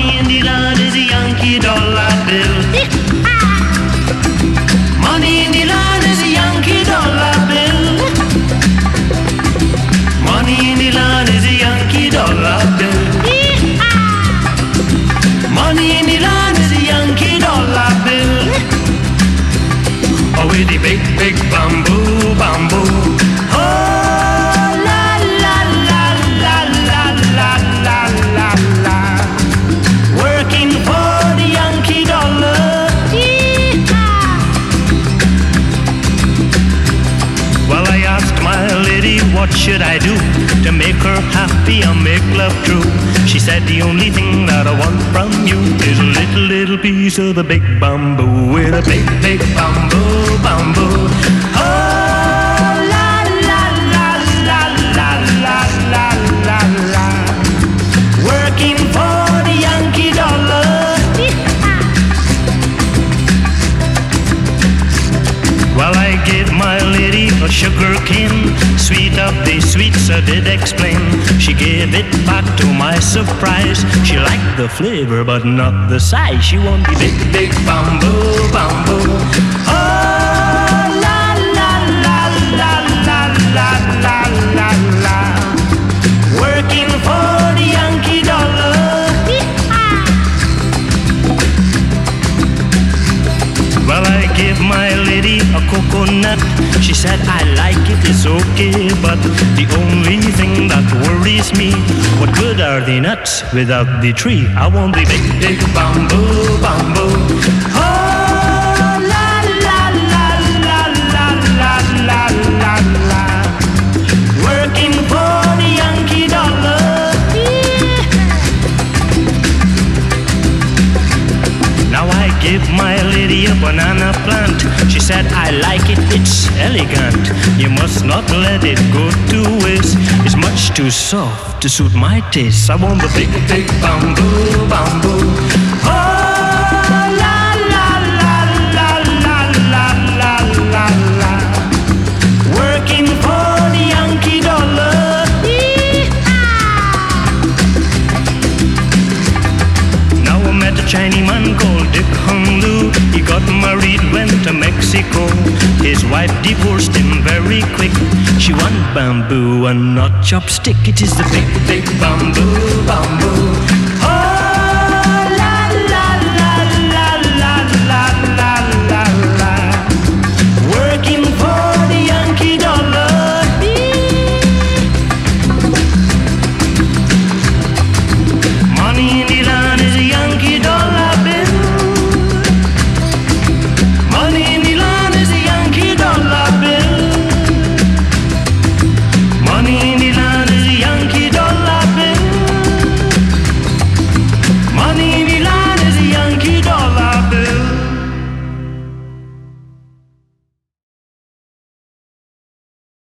Money in the land is a Yankee dollar bill. Money in the land is a Yankee dollar bill. Money in the land is a Yankee dollar bill. Money in the land is a Yankee dollar bill. Oh, with the big, big bamboo, bamboo. Oh, la, la, la, la, la, la, la, la, la. Working for the Yankee dollar. Well, I asked my lady, what should I do to make her happy and make love true? She said, the only thing that I want from you is a little, little piece of the big bamboo. With a big, big bamboo, bamboo. Oh, la, la, la, la, la, la, la, la, la. Working for the Yankee dollar. Well, I gave my lady a sugar cane, sweet of the sweets I did explain. She gave it back to my surprise. She liked the flavor but not the size. She wanted the big, big bamboo, bamboo. Oh, la, la, la, la, la, la, la, la, la. Working for the Yankee dollar. Well, I gave my lady a coconut. She said, I like it, it's okay, but the only thing that worries me, what good are the nuts without the tree? I want the big, big bamboo, bamboo. Oh, la, la, la, la, la, la, la, la, la. Working for the Yankee dollar. Now I give my lady a banana plant. She said, I like it, it's elegant. You must not let it go to waste. It's much too soft to suit my taste. I want the big, big bamboo, bamboo. Oh, la, la, la, la, la, la, la, la, la. Working for the Yankee dollar. Now I met a Chinese man called Dick Hung Lu. He got married, went to Mexico. His wife divorced him very quick. She want bamboo and not chopstick. It is the big, big bamboo, bamboo.